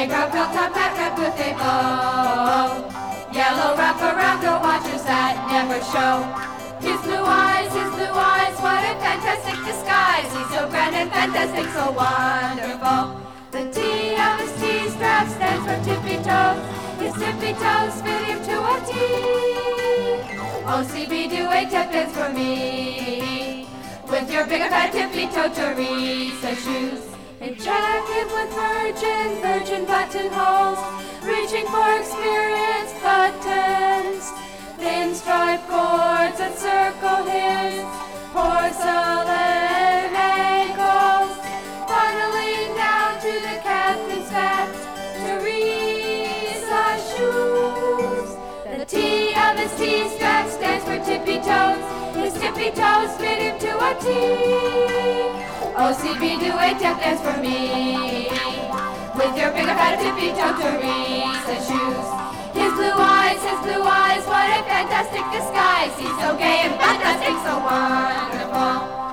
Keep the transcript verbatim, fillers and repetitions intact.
Negro built top hat wrapped with a bow. Yellow wraparound watchers that never show. His blue eyes, his blue eyes, what a fantastic disguise. He's so grand and fantastic, so wonderful. The T of his T-strap stands for tippy toes. His tippy toes fit him to a T. O C B, do a tap dance for me. With your big and fat tippy toe Teresa shoes. A jacket with virgin, virgin buttonholes, reaching for experienced buttons. Thin striped cords that circle his porcelain ankles, funneling down to the captain's fat Teresa shoes. The T of his T-strap stands for tippy toes. His tippy toes fit him to a T. O C B, do a tap dance for me. With your big and fat tippy toe Teresa shoes. His blue eyes, his blue eyes, what a fantastic disguise. He's so gay and fantastic, so wonderful.